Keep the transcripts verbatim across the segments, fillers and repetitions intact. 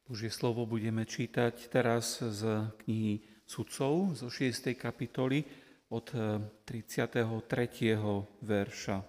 Božie slovo budeme čítať teraz z knihy Sudcov, zo šiestej kapitoly od tridsiateho tretieho verša.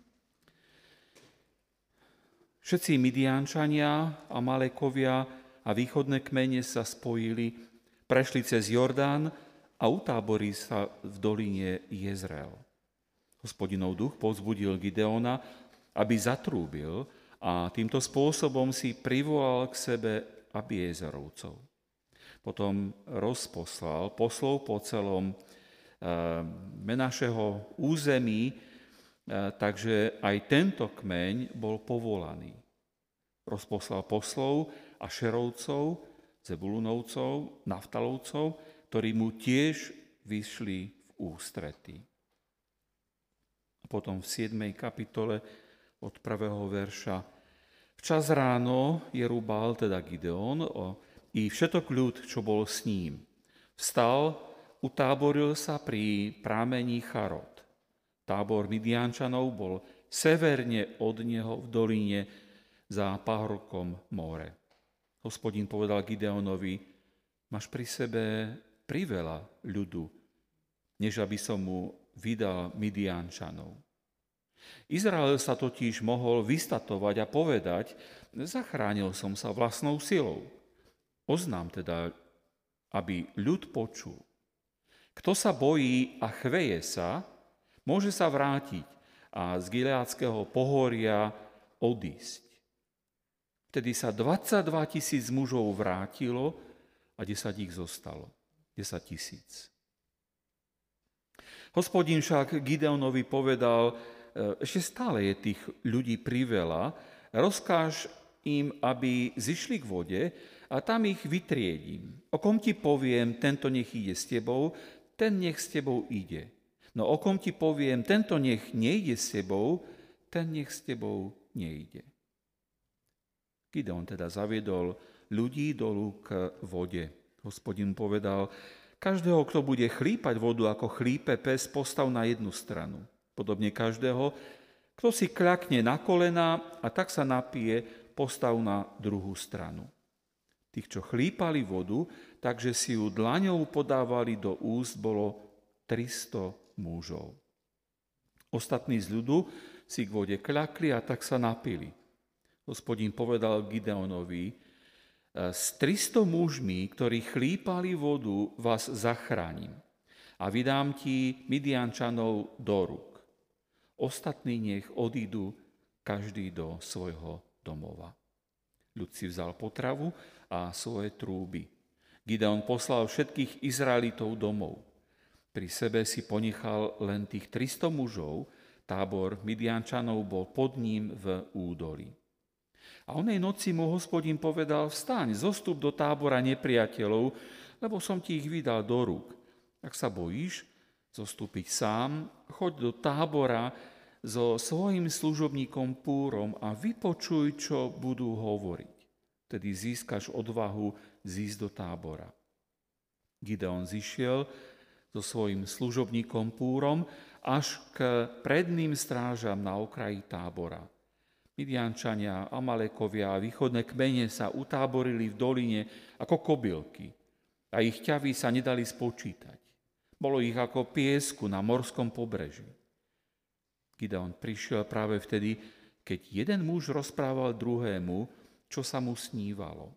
Všetci Midiančania, Amalekovia a východné kmene sa spojili, prešli cez Jordán a utáborili sa v doline Jezreel. Hospodinov duch povzbudil Gideona, aby zatrúbil a týmto spôsobom si privolal k sebe Abiezerovcov. Potom rozposlal poslov po celom Menašeho území, takže aj tento kmeň bol povolaný. Rozposlal poslov Ašerovcov, Zebulunovcov, Naftalovcov, ktorí mu tiež vyšli v ústretí. A potom v siedmej kapitole od prvého verša. Včas ráno Jerubál, teda Gideon, i všetok ľud, čo bol s ním, vstal, utáboril sa pri prámení Charod. Tábor Midiančanov bol severne od neho v doline za pahorkom more. Hospodin povedal Gideonovi: máš pri sebe priveľa ľudu, než aby som mu vydal Midiančanov. Izrael sa totiž mohol vystatovať a povedať: zachránil som sa vlastnou silou. Oznám teda, aby ľud počul. Kto sa bojí a chveje sa, môže sa vrátiť a z Gileádskeho pohoria odísť. Vtedy sa dvadsaťdva tisíc mužov vrátilo a desať ich zostalo. desať tisíc. Hospodin však Gideonovi povedal: ešte stále je tých ľudí priveľa, rozkáž im, aby zišli k vode a tam ich vytriedím. O kom ti poviem, tento nech ide s tebou, ten nech s tebou ide. No o kom ti poviem, tento nech nejde s tebou, ten nech s tebou nejde. Gideon teda zaviedol ľudí dolu k vode. Hospodin povedal: každého, kto bude chlípať vodu ako chlípe pes, postav na jednu stranu. Podobne každého, kto si kľakne na kolená a tak sa napije, postav na druhú stranu. Tých, čo chlípali vodu, takže si ju dlaňou podávali do úst, bolo tristo mužov. Ostatní z ľudu si k vode kľakli a tak sa napili. Hospodin povedal Gideonovi: s tristo mužmi, ktorí chlípali vodu, vás zachránim a vydám ti Midiančanov do rúk. Ostatní nech odídu každý do svojho domova. Ľud si vzal potravu a svoje trúby. Gideon poslal všetkých Izraelitov domov. Pri sebe si ponechal len tých tristo mužov, tábor Midiančanov bol pod ním v údolí. A onej noci mu Hospodin povedal: vstaň, zostup do tábora nepriateľov, lebo som ti ich vydal do rúk. Ak sa bojíš zostúpiť sám, choď do tábora so svojím služobníkom Púrom a vypočuj, čo budú hovoriť. Tedy získaš odvahu zísť do tábora. Gideon zišiel so svojím služobníkom Púrom až k predným strážam na okraji tábora. Midiančania, Amalekovia a východné kmene sa utáborili v doline ako kobylky a ich ťavy sa nedali spočítať. Bolo ich ako piesku na morskom pobreží. Gideon prišiel práve vtedy, keď jeden muž rozprával druhému, čo sa mu snívalo.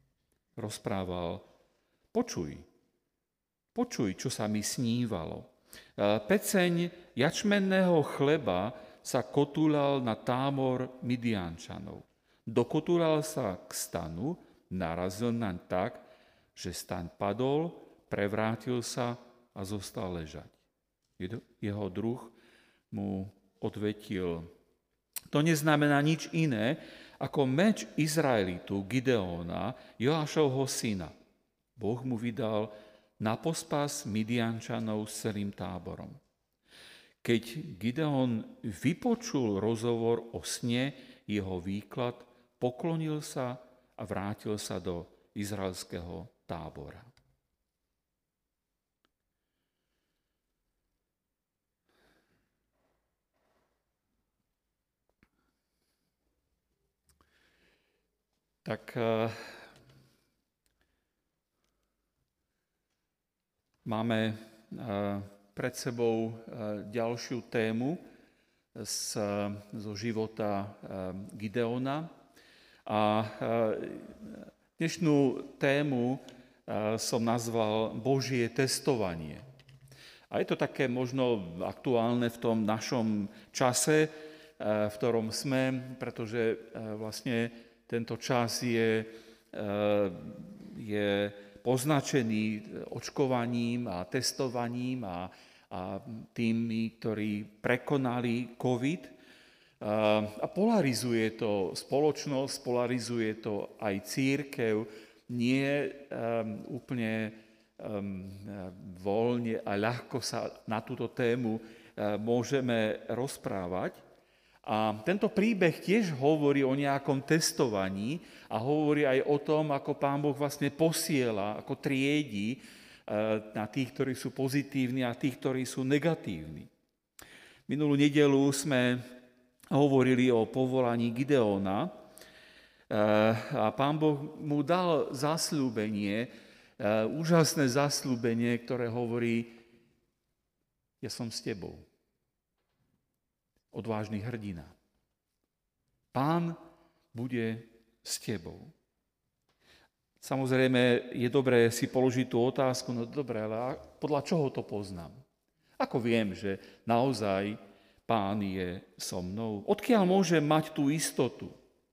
Rozprával: počuj, počuj, čo sa mi snívalo. Peceň jačmenného chleba sa kotúľal na tábor Midiančanov. Dokotúľal sa k stanu, narazil naň tak, že stan padol, prevrátil sa a zostal ležať. Jeho druh mu odvetil: to neznamená nič iné, ako meč Izraelitu Gideona, Joášovho syna. Boh mu vydal na pospas Midiančanov s celým táborom. Keď Gideon vypočul rozhovor o sne, jeho výklad, poklonil sa a vrátil sa do izraelského tábora. Tak Máme pred sebou ďalšiu tému z, zo života Gideona a dnešnú tému som nazval Božie testovanie. A je to také možno aktuálne v tom našom čase, v ktorom sme, pretože vlastne tento čas je, je poznačený očkovaním a testovaním a, a tými, ktorí prekonali COVID. A polarizuje to spoločnosť, polarizuje to aj cirkev, nie um, úplne um, voľne a ľahko sa na túto tému um, môžeme rozprávať. A tento príbeh tiež hovorí o nejakom testovaní a hovorí aj o tom, ako Pán Boh vlastne posiela, ako triedi uh, na tých, ktorí sú pozitívni a tých, ktorí sú negatívni. Minulú nedeľu sme hovorili o povolaní Gideona, a Pán Boh mu dal zasľúbenie, úžasné zasľúbenie, ktoré hovorí: ja som s tebou. Odvážny hrdina. Pán bude s tebou. Samozrejme, je dobré si položiť tú otázku, no dobre, ale podľa čoho to poznám? Ako viem, že naozaj Pán je so mnou? Odkiaľ môžem mať tú istotu?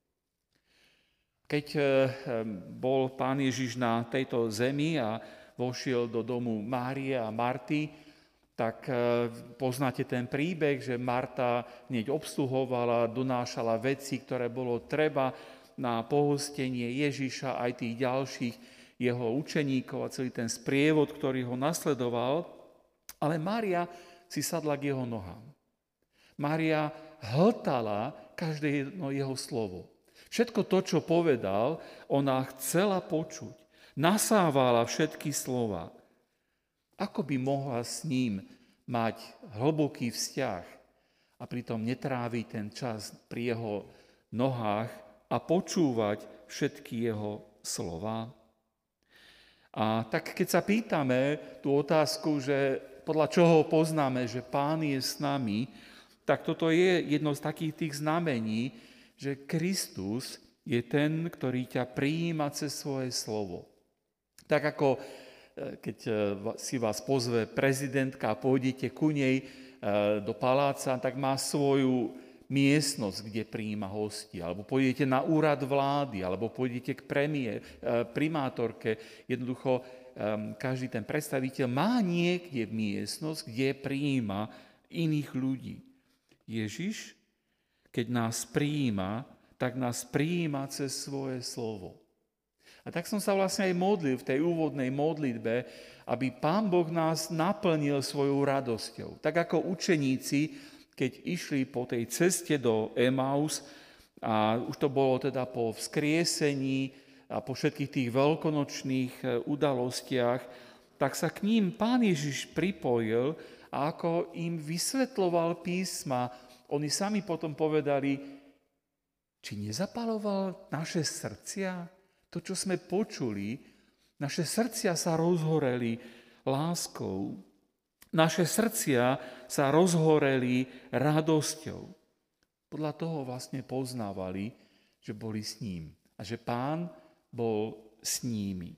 Keď bol Pán Ježiš na tejto zemi a vošiel do domu Márie a Marty, tak poznáte ten príbeh, že Marta hneď obsluhovala, donášala veci, ktoré bolo treba na pohostenie Ježiša, aj tých ďalších jeho učeníkov a celý ten sprievod, ktorý ho nasledoval. Ale Mária si sadla k jeho nohám. Mária hltala každé jedno jeho slovo. Všetko to, čo povedal, ona chcela počuť. Nasávala všetky slova. Ako by mohla s ním mať hlboký vzťah a pritom netráviť ten čas pri jeho nohách a počúvať všetky jeho slova? A tak keď sa pýtame tú otázku, že podľa čoho poznáme, že Pán je s nami, tak toto je jedno z takých tých znamení, že Kristus je ten, ktorý ťa prijíma cez svoje slovo. Tak ako keď si vás pozve prezidentka a pôjdete ku nej do paláca, tak má svoju miestnosť, kde prijíma hostia. Alebo pôjdete na úrad vlády, alebo pôjdete k premiér, primátorke. Jednoducho každý ten predstaviteľ má niekde miestnosť, kde prijíma iných ľudí. Ježiš, keď nás prijíma, tak nás prijíma cez svoje slovo. A tak som sa vlastne aj modlil v tej úvodnej modlitbe, aby Pán Boh nás naplnil svojou radosťou. Tak ako učeníci, keď išli po tej ceste do Emaus, a už to bolo teda po vzkriesení a po všetkých tých veľkonočných udalostiach, tak sa k ním Pán Ježiš pripojil a ako im vysvetľoval písma, oni sami potom povedali, či nezapaloval naše srdcia? To, čo sme počuli, naše srdcia sa rozhoreli láskou. Naše srdcia sa rozhoreli radosťou. Podľa toho vlastne poznávali, že boli s ním a že Pán bol s nimi.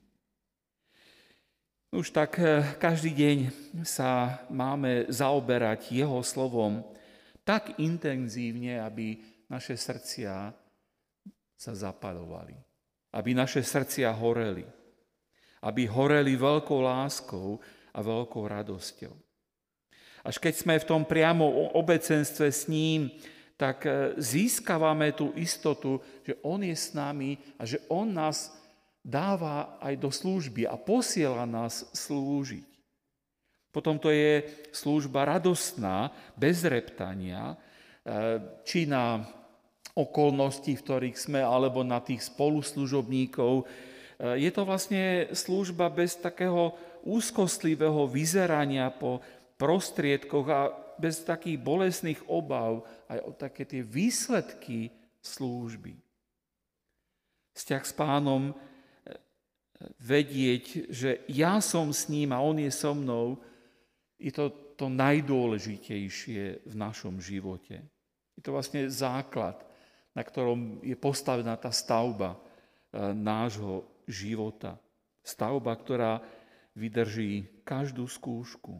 Už tak každý deň sa máme zaoberať jeho slovom tak intenzívne, aby naše srdcia sa zapaľovali. Aby naše srdcia horeli. Aby horeli veľkou láskou a veľkou radosťou. Až keď sme v tom priamo obecenstve s ním, tak získavame tú istotu, že on je s nami a že on nás dáva aj do služby a posiela nás slúžiť. Potom to je služba radostná, bez reptania, či na okolnosti, v ktorých sme, alebo na tých spoluslužobníkov. Je to vlastne služba bez takého úzkostlivého vyzerania po prostriedkoch a bez takých bolestných obav aj o také tie výsledky služby. Vzťah s Pánom vedieť, že ja som s ním a on je so mnou, je to to najdôležitejšie v našom živote. Je to vlastne základ, na ktorom je postavená tá stavba nášho života. Stavba, ktorá vydrží každú skúšku.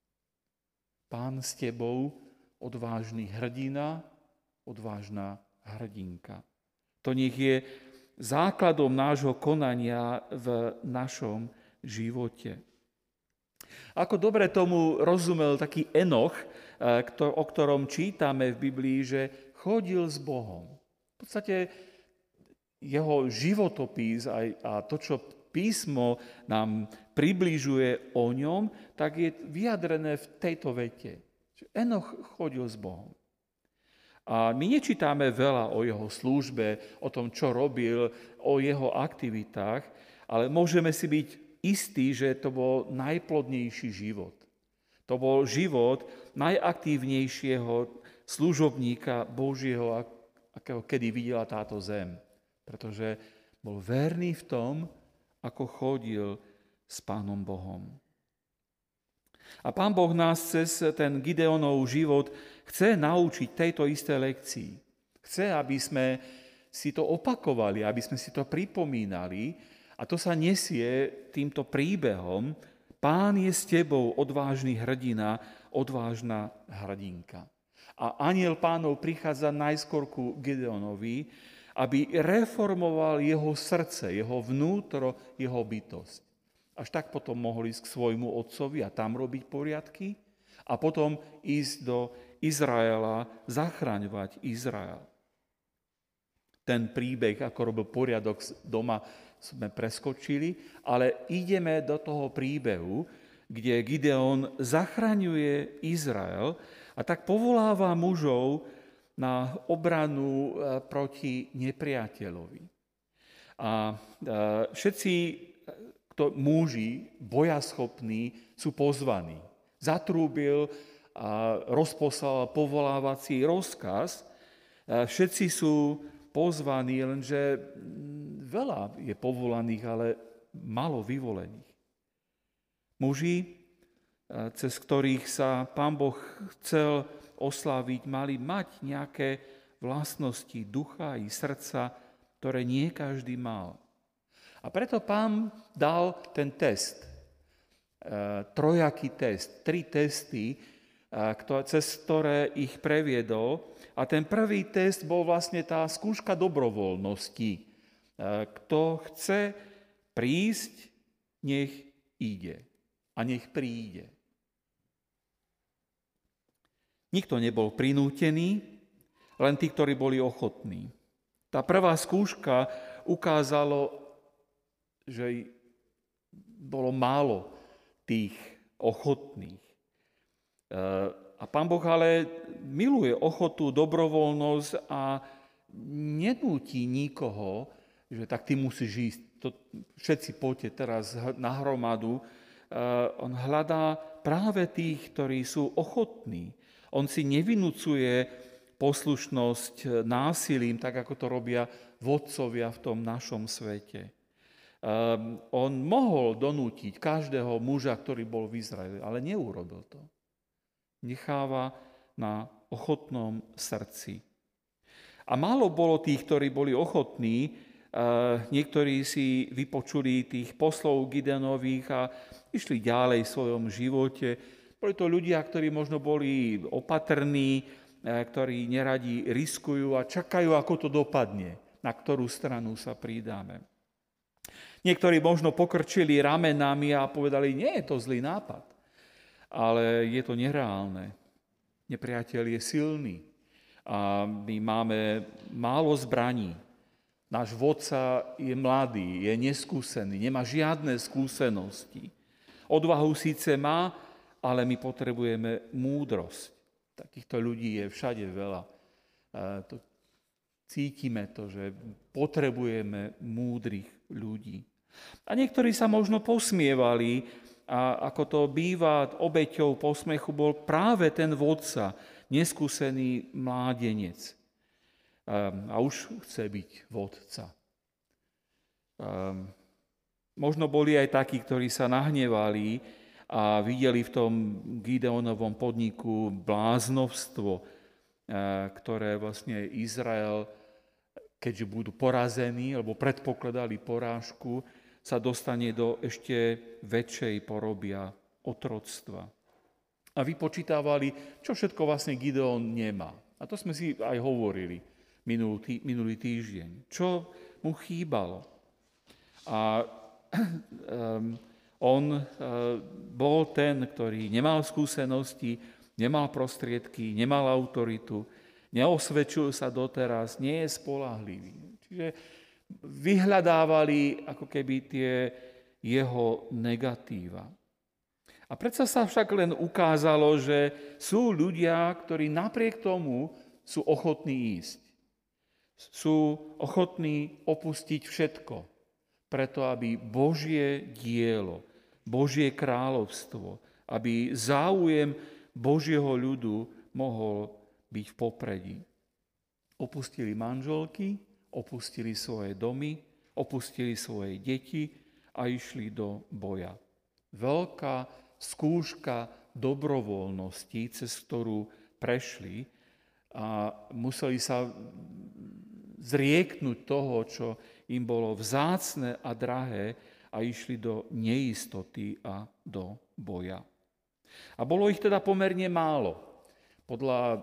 Pán s tebou, odvážny hrdina, odvážna hrdinka. To nech je základom nášho konania v našom živote. Ako dobre tomu rozumel taký Enoch, o ktorom čítame v Biblii, že chodil s Bohom. V podstate jeho životopis a to, čo písmo nám približuje o ňom, tak je vyjadrené v tejto vete. Enoch chodil s Bohom. A my nečítame veľa o jeho službe, o tom, čo robil, o jeho aktivitách, ale môžeme si byť istí, že to bol najplodnejší život. To bol život najaktívnejšieho služobníka Božieho, akého kedy videla táto zem. Pretože bol verný v tom, ako chodil s Pánom Bohom. A Pán Boh nás cez ten Gideonov život chce naučiť tejto isté lekcii. Chce, aby sme si to opakovali, aby sme si to pripomínali, a to sa nesie týmto príbehom: Pán je s tebou, odvážny hrdina, odvážna hrdinka. A anjel Pánov prichádza najskôr ku Gideonovi, aby reformoval jeho srdce, jeho vnútro, jeho bytosť. Až tak potom mohol ísť k svojmu otcovi a tam robiť poriadky a potom ísť do Izraela, zachraňovať Izrael. Ten príbeh, ako robil poriadok doma, sme preskočili, ale ideme do toho príbehu, kde Gideon zachraňuje Izrael a tak povoláva mužov na obranu proti nepriateľovi. A všetci to muži, bojaschopní, sú pozvaní. Zatrúbil a rozposlal povolávací rozkaz. Všetci sú pozvaní, lenže veľa je povolaných, ale málo vyvolených. Muži, cez ktorých sa Pán Boh chcel osláviť, mali mať nejaké vlastnosti ducha i srdca, ktoré nie každý mal. A preto Pán dal ten test, trojaký test, tri testy, cez ktoré ich previedol. A ten prvý test bol vlastne tá skúška dobrovoľnosti. Kto chce prísť, nech ide a nech príde. Nikto nebol prinútený, len tí, ktorí boli ochotní. Tá prvá skúška ukázalo, že bolo málo tých ochotných. A Pán Boh ale miluje ochotu, dobrovoľnosť a nenúti nikoho, že tak ty musíš ísť. To, všetci poďte teraz na hromadu. On hľadá práve tých, ktorí sú ochotní. On si nevinúcuje poslušnosť násilím, tak ako to robia vodcovia v tom našom svete. Um, on mohol donútiť každého muža, ktorý bol v Izraeli, ale neurobil to. Necháva na ochotnom srdci. A málo bolo tých, ktorí boli ochotní. Uh, niektorí si vypočuli tých poslov Gideonových a išli ďalej v svojom živote. Boli to ľudia, ktorí možno boli opatrní, ktorí neradi riskujú a čakajú, ako to dopadne, na ktorú stranu sa pridáme. Niektorí možno pokrčili ramenami a povedali, nie je to zlý nápad, ale je to nereálne. Nepriateľ je silný a my máme málo zbraní. Náš vodca je mladý, je neskúsený, nemá žiadne skúsenosti. Odvahu síce má, ale my potrebujeme múdrosť. Takýchto ľudí je všade veľa. To, cítime to, že potrebujeme múdrych ľudí. A niektorí sa možno posmievali, a ako to býva obeťou posmechu, bol práve ten vodca, neskúsený mládenec. A už chce byť vodca. Možno boli aj takí, ktorí sa nahnevali a videli v tom Gideonovom podniku bláznovstvo, ktoré vlastne Izrael, keďže budú porazení, alebo predpokladali porážku, sa dostane do ešte väčšej poroby a otroctva. A vypočítavali, čo všetko vlastne Gideon nemá. A to sme si aj hovorili minulý, minulý týždeň. Čo mu chýbalo. A um, on uh, bol ten, ktorý nemal skúsenosti, nemal prostriedky, nemal autoritu, neosvedčil sa doteraz, nie je spoľahlivý. Čiže vyhľadávali ako keby tie jeho negatíva. A predsa sa však len ukázalo, že sú ľudia, ktorí napriek tomu sú ochotní ísť. Sú ochotní opustiť všetko, preto aby Božie dielo, Božie kráľovstvo, aby záujem Božieho ľudu mohol byť v popredí. Opustili manželky, opustili svoje domy, opustili svoje deti a išli do boja. Veľká skúška dobrovoľnosti, cez ktorú prešli a museli sa zrieknúť toho, čo im bolo vzácne a drahé a išli do neistoty a do boja. A bolo ich teda pomerne málo. Podľa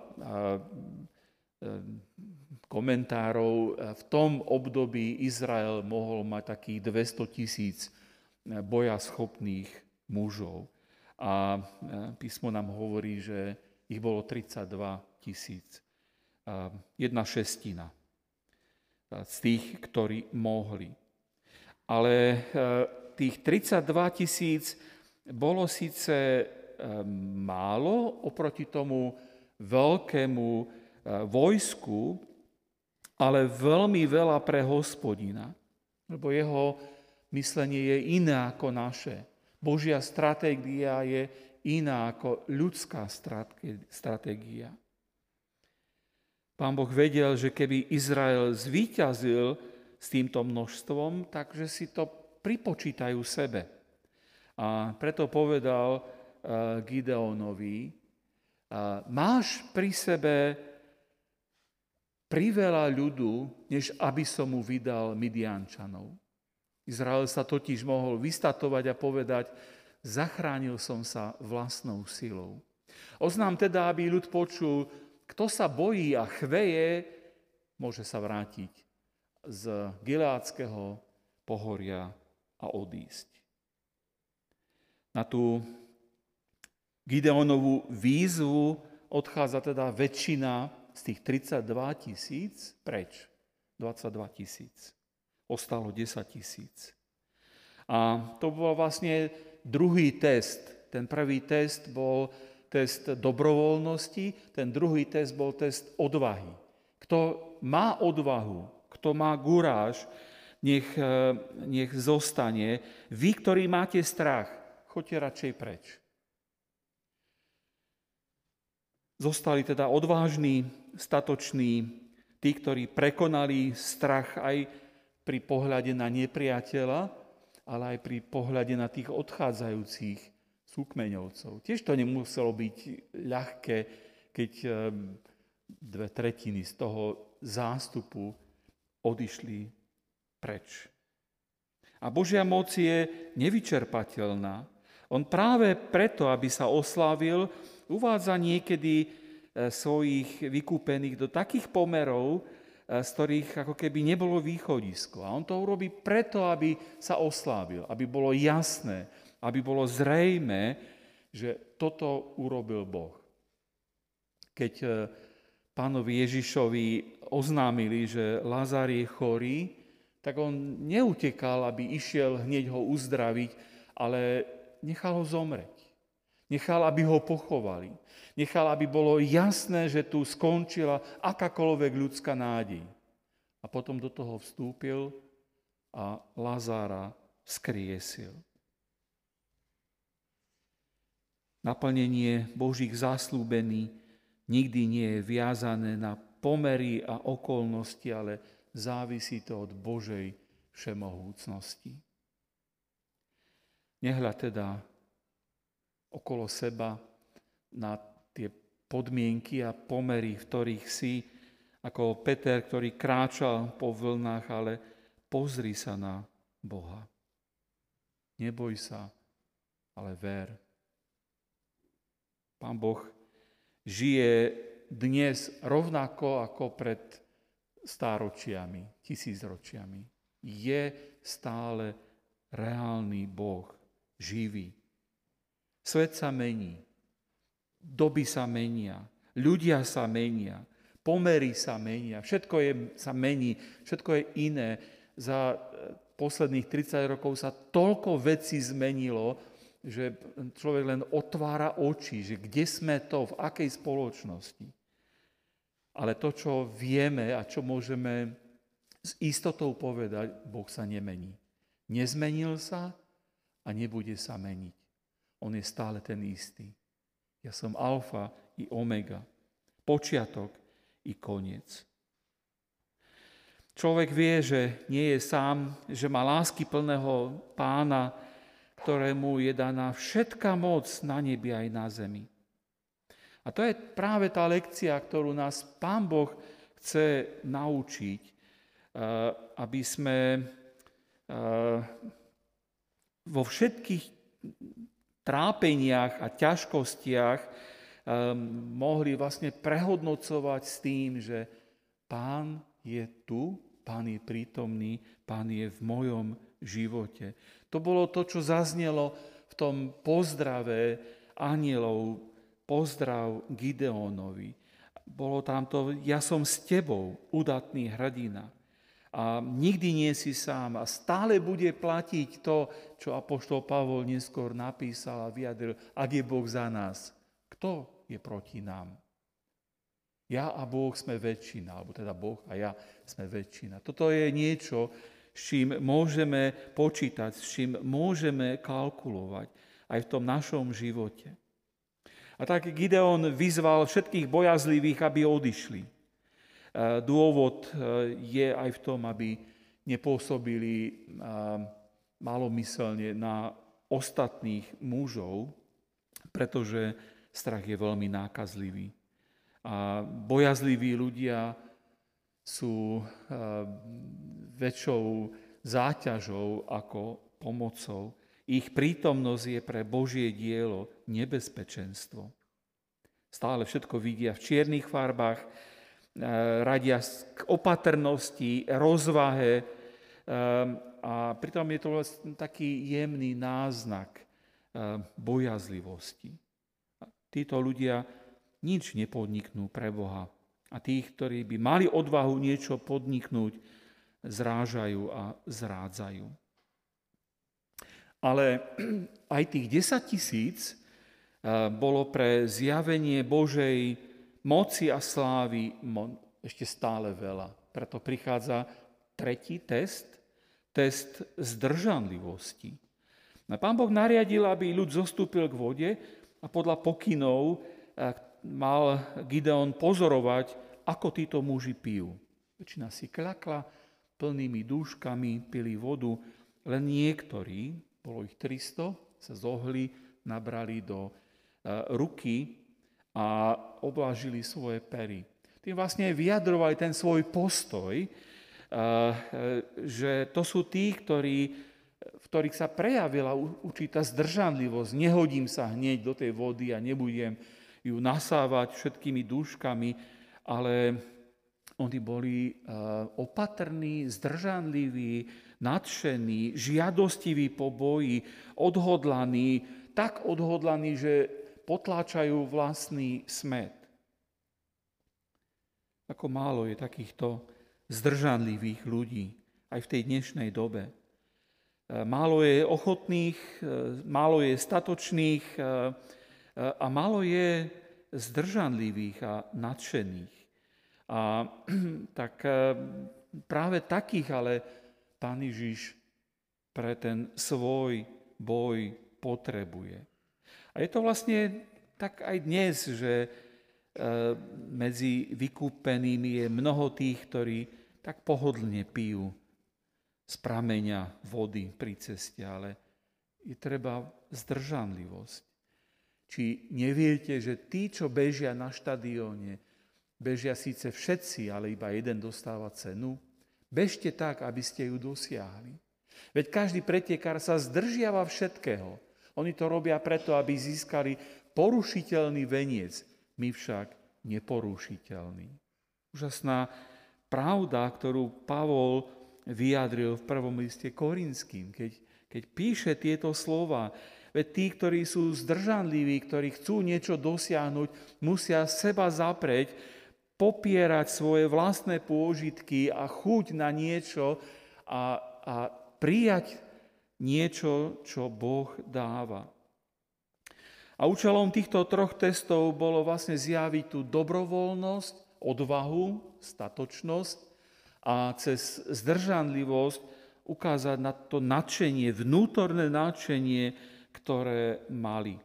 komentárov v tom období Izrael mohol mať takých dvesto tisíc bojaschopných mužov. A písmo nám hovorí, že ich bolo tridsaťdva tisíc. Jedna šestina z tých, ktorí mohli. Ale tých tridsaťdva tisíc bolo síce málo oproti tomu veľkému vojsku, ale veľmi veľa pre Hospodina, lebo jeho myslenie je iné ako naše. Božia stratégia je iná ako ľudská stratégia. Pán Boh vedel, že keby Izrael zvíťazil s týmto množstvom, takže si to pripočítajú sebe. A preto povedal Gideonovi, máš pri sebe priveľa ľudu, než aby som mu vydal Midiančanov. Izrael sa totiž mohol vystatovať a povedať, zachránil som sa vlastnou silou. Oznám teda, aby ľud počul, kto sa bojí a chveje, môže sa vrátiť z Gileádskeho pohoria a odísť. Na tú Gideonovú výzvu odchádza teda väčšina z tých tridsaťdva tisíc preč. dvadsaťdva tisíc. Ostalo desať tisíc. A to bol vlastne druhý test. Ten prvý test bol test dobrovoľnosti, ten druhý test bol test odvahy. Kto má odvahu, kto má guráž, nech, nech zostane. Vy, ktorí máte strach, choďte radšej preč. Zostali teda odvážni, statoční, tí, ktorí prekonali strach aj pri pohľade na nepriateľa, ale aj pri pohľade na tých odchádzajúcich súkmeňovcov. Tiež to nemuselo byť ľahké, keď dve tretiny z toho zástupu odišli preč. A Božia moc je nevyčerpateľná. On práve preto, aby sa oslávil, uvádza niekedy svojich vykúpených do takých pomerov, z ktorých ako keby nebolo východisko. A on to urobí preto, aby sa oslávil, aby bolo jasné, aby bolo zrejmé, že toto urobil Boh. Keď pánovi Ježišovi oznámili, že Lazár je chorý, tak on neutekal, aby išiel hneď ho uzdraviť, ale nechal ho zomreť. Nechal, aby ho pochovali. Nechal, aby bolo jasné, že tu skončila akákoľvek ľudská nádej. A potom do toho vstúpil a Lazára vzkriesil. Naplnenie Božích zaslúbení nikdy nie je viazané na pomery a okolnosti, ale závisí to od Božej všemohúcnosti. Nehľad teda okolo seba na tie podmienky a pomery, v ktorých si, ako Peter, ktorý kráčal po vlnách, ale pozri sa na Boha. Neboj sa, ale ver. Pán Boh žije dnes rovnako ako pred stáročiami, tisícročiami. Je stále reálny Boh, živý. Svet sa mení, doby sa menia, ľudia sa menia, pomery sa menia, všetko je, sa mení, všetko je iné. Za posledných tridsať rokov sa toľko vecí zmenilo, že človek len otvára oči, že kde sme to, v akej spoločnosti. Ale to, čo vieme a čo môžeme s istotou povedať, Boh sa nemení. Nezmenil sa a nebude sa meniť. On je stále ten istý. Ja som alfa i omega, počiatok i koniec. Človek vie, že nie je sám, že má lásky plného Pána, ktorému je daná všetká moc na nebi aj na zemi. A to je práve tá lekcia, ktorú nás Pán Boh chce naučiť, aby sme vo všetkých trápeniach a ťažkostiach mohli vlastne prehodnocovať s tým, že Pán je tu, Pán je prítomný, Pán je v mojom živote. To bolo to, čo zaznelo v tom pozdrave anielov, pozdrav Gideónovi. Bolo tam to, ja som s tebou, udatný hrdina. A nikdy nie si sám a stále bude platiť to, čo apoštol Pavol neskôr napísal a vyjadril, ak je Boh za nás, kto je proti nám? Ja a Boh sme väčšina, alebo teda Boh a ja sme väčšina. Toto je niečo, s čím môžeme počítať, s čím môžeme kalkulovať aj v tom našom živote. A tak Gideon vyzval všetkých bojazlivých, aby odišli. Dôvod je aj v tom, aby nepôsobili malomyselne na ostatných mužov, pretože strach je veľmi nákazlivý. A bojazliví ľudia sú väčšou záťažou ako pomocou. Ich prítomnosť je pre Božie dielo nebezpečenstvo. Stále všetko vidia v čiernych farbách, radia k opatrnosti, rozvahe a pritom je to vlastne taký jemný náznak bojazlivosti. Títo ľudia nič nepodniknú pre Boha a tých, ktorí by mali odvahu niečo podniknúť, zrážajú a zrádzajú. Ale aj tých desať tisíc bolo pre zjavenie Božej moci a slávy ešte stále veľa. Preto prichádza tretí test, test zdržanlivosti. Pán Boh nariadil, aby ľud zostúpil k vode a podľa pokynov mal Gideon pozorovať, ako títo muži pijú. Väčšina si kľakla, plnými dúškami pili vodu, len niektorí, bolo ich tristo, sa zohli, nabrali do ruky a oblážili svoje pery. Tým vlastne vyjadrovali ten svoj postoj, že to sú tí, ktorí, v ktorých sa prejavila určitá zdržanlivosť. Nehodím sa hneď do tej vody a nebudem ju nasávať všetkými dúškami, ale oni boli opatrní, zdržanliví, nadšení, žiadostiví po boji, odhodlaní, tak odhodlaní, že potláčajú vlastný smäd. Ako málo je takýchto zdržanlivých ľudí aj v tej dnešnej dobe. Málo je ochotných, málo je statočných a málo je zdržanlivých a nadšených. A tak práve takých ale Pán Ježiš pre ten svoj boj potrebuje. A je to vlastne tak aj dnes, že medzi vykúpenými je mnoho tých, ktorí tak pohodlne pijú z prameňa vody pri ceste, ale je treba zdržanlivosť. Či neviete, že tí, čo bežia na štadióne, bežia síce všetci, ale iba jeden dostáva cenu? Bežte tak, aby ste ju dosiahli. Veď každý pretekár sa zdržiava všetkého. Oni to robia preto, aby získali porušiteľný veniec, my však neporušiteľný. Úžasná pravda, ktorú Pavol vyjadril v prvom liste Korinským, keď, keď píše tieto slova. Veď tí, ktorí sú zdržanliví, ktorí chcú niečo dosiahnuť, musia seba zaprieť, popierať svoje vlastné pôžitky a chuť na niečo a, a prijať niečo, čo Boh dáva. A účelom týchto troch testov bolo vlastne zjaviť tú dobrovoľnosť, odvahu, statočnosť a cez zdržanlivosť ukázať na to nadšenie, vnútorné nadšenie, ktoré mali.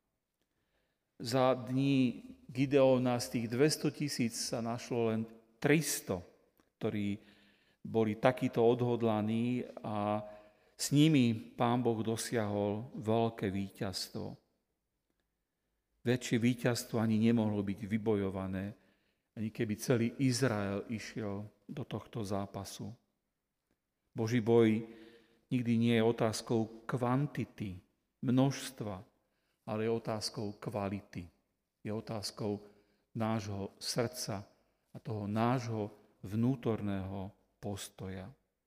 Za dní Gideona z tých dvesto tisíc sa našlo len tristo, ktorí boli takíto odhodlaní a s nimi Pán Boh dosiahol veľké víťazstvo. Väčšie víťazstvo ani nemohlo byť vybojované, ani keby celý Izrael išiel do tohto zápasu. Boží boj nikdy nie je otázkou kvantity, množstva, ale je otázkou kvality. Je otázkou nášho srdca a toho nášho vnútorného postoja.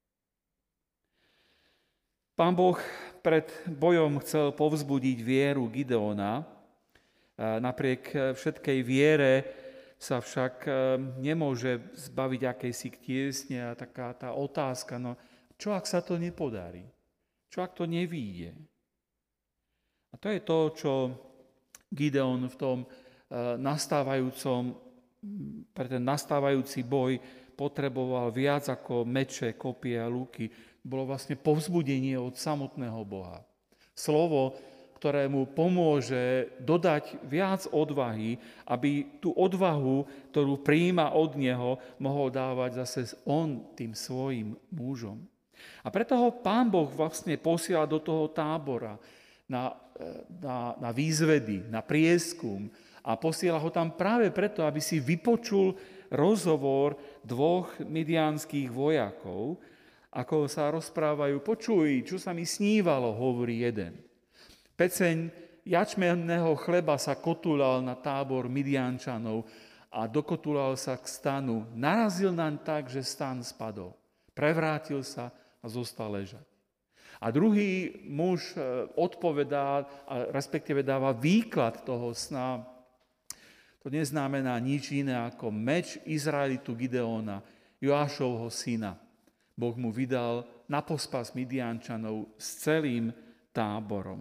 Pán Boh pred bojom chcel povzbudiť vieru Gideona. Napriek všetkej viere sa však nemôže zbaviť akejsi tiesne a taká tá otázka, no čo ak sa to nepodarí? Čo ak to nevyjde? A to je to, čo Gideon v tom nastávajúcom, pre ten nastávajúci boj potreboval viac ako meče, kopie a lúky. Bolo vlastne povzbudenie od samotného Boha. Slovo, ktoré mu pomôže dodať viac odvahy, aby tú odvahu, ktorú prijíma od neho, mohol dávať zase on tým svojim mužom. A preto ho Pán Boh vlastne posiela do toho tábora, Na, na, na výzvedy, na prieskum a posiela ho tam práve preto, aby si vypočul rozhovor dvoch midianských vojakov, ako sa rozprávajú. Počuj, čo sa mi snívalo, hovorí jeden. Peceň jačmenného chleba sa kotúlal na tábor Midiančanov a dokotúlal sa k stanu. Narazil naň tak, že stan spadol. Prevrátil sa a zostal ležať. A druhý muž odpovedá, respektíve dáva výklad toho sna. To neznamená nič iné ako meč Izraelitu Gideona, Joášovho syna. Boh mu vydal na pospas Midiančanov s celým táborom.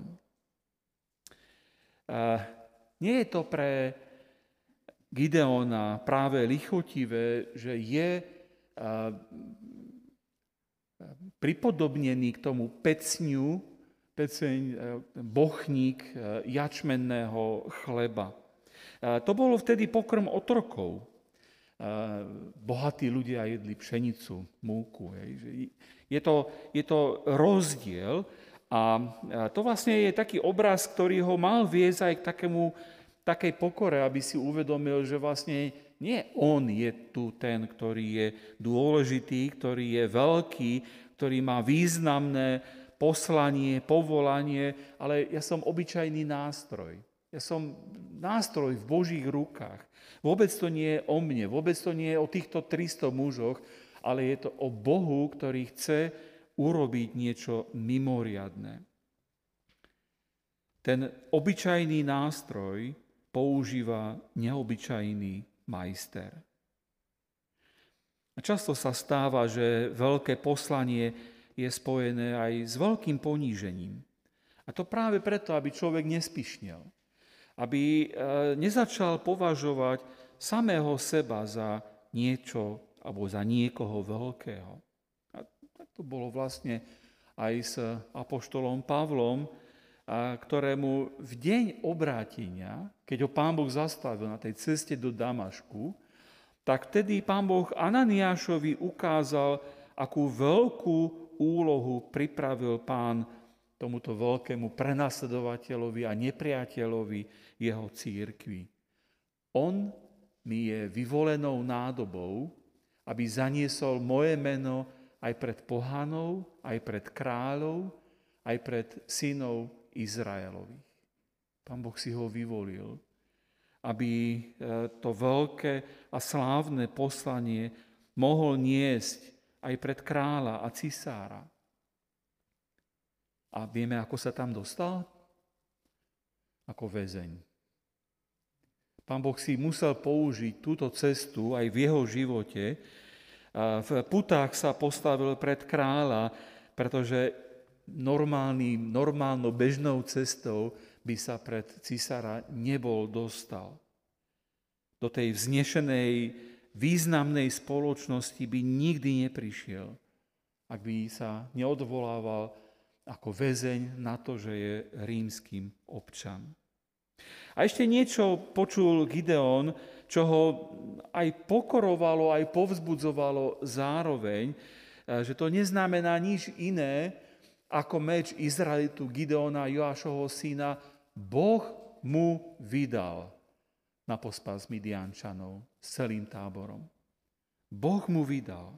Nie je to pre Gideona práve lichotivé, že je pripodobnený k tomu pecňu, peceň, bochník jačmenného chleba. To bolo vtedy pokrm otrokov. Bohatí ľudia jedli pšenicu, múku. Je to, je to rozdiel a to vlastne je taký obraz, ktorý ho mal viesť aj k takému, takej pokore, aby si uvedomil, že vlastne nie on je tu ten, ktorý je dôležitý, ktorý je veľký, ktorý má významné poslanie, povolanie, ale ja som obyčajný nástroj. Ja som nástroj v Božích rukách. Vôbec to nie je o mne, vôbec to nie je o týchto tristo mužoch, ale je to o Bohu, ktorý chce urobiť niečo mimoriadne. Ten obyčajný nástroj používa neobyčajný majster. A často sa stáva, že veľké poslanie je spojené aj s veľkým ponížením. A to práve preto, aby človek nespišnel. Aby nezačal považovať samého seba za niečo alebo za niekoho veľkého. A tak to bolo vlastne aj s apoštolom Pavlom, a ktorému v deň obrátenia, keď ho Pán Boh zastavil na tej ceste do Damašku, tak vtedy Pán Boh Ananiášovi ukázal, akú veľkú úlohu pripravil Pán tomuto veľkému prenasledovateľovi a nepriateľovi jeho cirkvi. On mi je vyvolenou nádobou, aby zaniesol moje meno aj pred pohanov, aj pred kráľov, aj pred synov Izraelových. Pán Boh si ho vyvolil, aby to veľké a slávne poslanie mohol niesť aj pred kráľa a cisára. A vieme, ako sa tam dostal? Ako väzeň. Pán Boh si musel použiť túto cestu aj v jeho živote. V putách sa postavil pred kráľa, pretože normálny, normálnou bežnou cestou by sa pred cisára nebol dostal. Do tej vznešenej, významnej spoločnosti by nikdy neprišiel, ak by sa neodvolával ako väzeň na to, že je rímskym občan. A ešte niečo počul Gideon, čo ho aj pokorovalo, aj povzbudzovalo zároveň, že to neznamená nič iné, ako meč Izraelitu Gideona, Joášovho syna, Boh mu vydal na pospas Midiančanov s celým táborom. Boh mu vydal.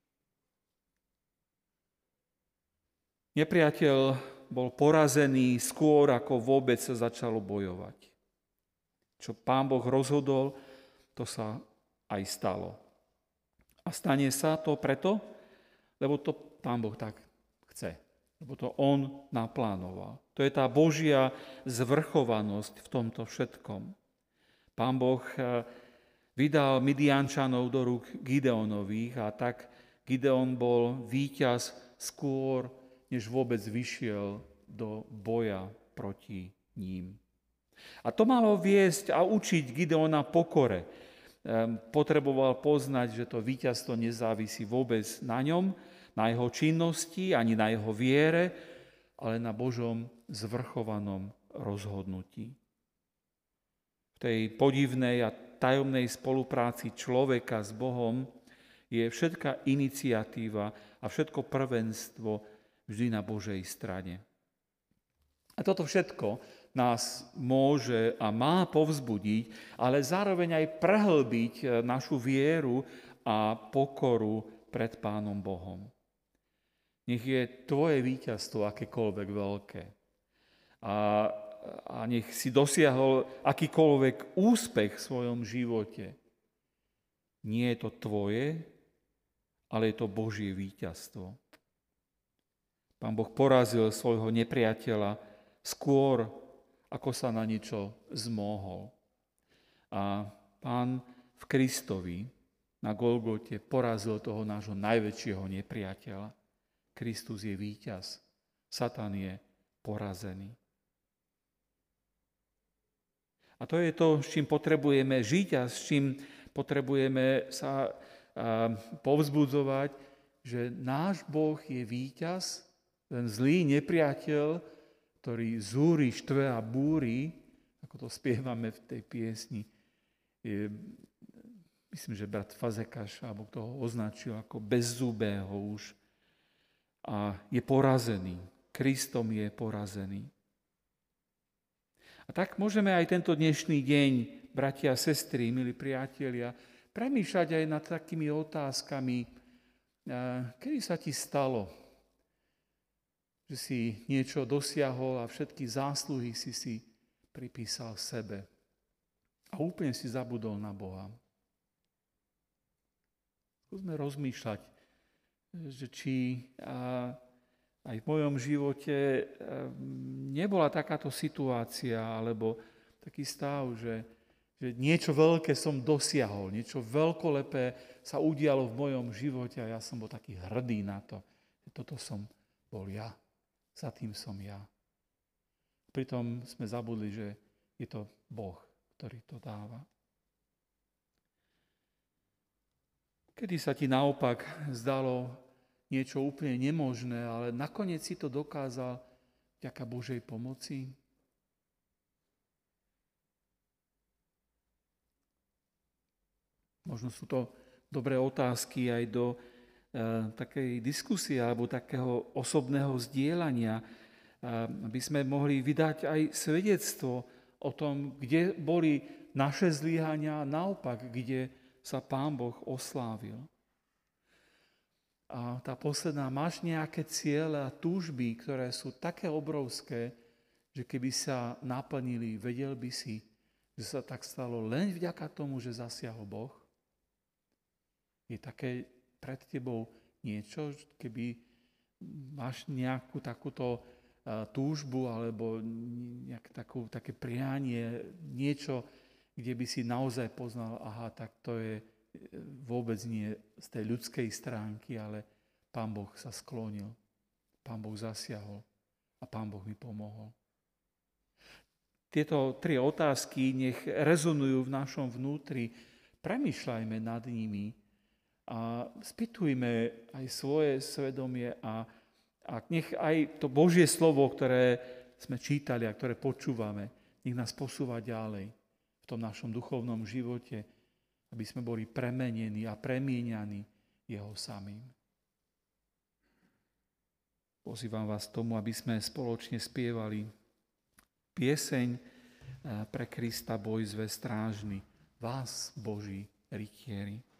Nepriateľ bol porazený skôr, ako vôbec sa začalo bojovať. Čo Pán Boh rozhodol, to sa aj stalo. A stane sa to preto, lebo to Pán Boh tak chce. Lebo to On naplánoval. To je tá Božia zvrchovanosť v tomto všetkom. Pán Boh vydal Midiančanov do rúk Gideonových a tak Gideon bol víťaz skôr, než vôbec vyšiel do boja proti ním. A to malo viesť a učiť Gideona pokore. Potreboval poznať, že to víťazstvo nezávisí vôbec na ňom, na jeho činnosti, ani na jeho viere, ale na Božom zvrchovanom rozhodnutí. V tej podivnej a tajomnej spolupráci človeka s Bohom je všetká iniciatíva a všetko prvenstvo vždy na Božej strane. A toto všetko nás môže a má povzbudiť, ale zároveň aj prehlbiť našu vieru a pokoru pred Pánom Bohom. Nech je tvoje víťazstvo akékoľvek veľké. A, a nech si dosiahol akýkoľvek úspech v svojom živote. Nie je to tvoje, ale je to Božie víťazstvo. Pán Boh porazil svojho nepriateľa skôr, ako sa na niečo zmohol. A Pán v Kristovi na Golgote porazil toho nášho najväčšieho nepriateľa. Kristus je víťaz. Satan je porazený. A to je to, s čím potrebujeme žiť a s čím potrebujeme sa povzbudzovať, že náš Boh je víťaz, ten zlý nepriateľ, ktorý zúri, štve a búri, ako to spievame v tej piesni. Je, myslím, že brat Fazekáš, alebo kto ho označil ako bezzúbého už. A je porazený. Kristom je porazený. A tak môžeme aj tento dnešný deň, bratia a sestry, milí priatelia, premýšľať aj nad takými otázkami, kedy sa ti stalo, že si niečo dosiahol a všetky zásluhy si si pripísal sebe a úplne si zabudol na Boha. Skúsme rozmýšľať, že či aj v mojom živote nebola takáto situácia alebo taký stav, že, že niečo veľké som dosiahol, niečo veľkolepé sa udialo v mojom živote a ja som bol taký hrdý na to, že toto som bol ja. Za tým som ja. Pritom sme zabudli, že je to Boh, ktorý to dáva. Kedy sa ti naopak zdalo niečo úplne nemožné, ale nakoniec si to dokázal vďaka Božej pomoci? Možno sú to dobré otázky aj do takej diskusie alebo takého osobného zdieľania. aby sme mohli vydať aj svedectvo o tom, kde boli naše zlyhania a naopak, kde sa Pán Boh oslávil. A tá posledná, máš nejaké ciele a túžby, ktoré sú také obrovské, že keby sa naplnili, vedel by si, že sa tak stalo len vďaka tomu, že zasiahol Boh? Je také pred tebou niečo, keby máš nejakú takúto túžbu alebo nejaké takú, také prianie, niečo, kde by si naozaj poznal, aha, tak to je vôbec nie z tej ľudskej stránky, ale Pán Boh sa sklonil, Pán Boh zasiahol a Pán Boh mi pomohol. Tieto tri otázky nech rezonujú v našom vnútri, premýšľajme nad nimi a spýtujme aj svoje svedomie a, a nech aj to Božie slovo, ktoré sme čítali a ktoré počúvame, nech nás posúva ďalej v tom našom duchovnom živote, aby sme boli premenení a premieňaní jeho samým. Pozývam vás tomu, aby sme spoločne spievali pieseň pre Krista boj zve strážny, vás, Boží rytieri.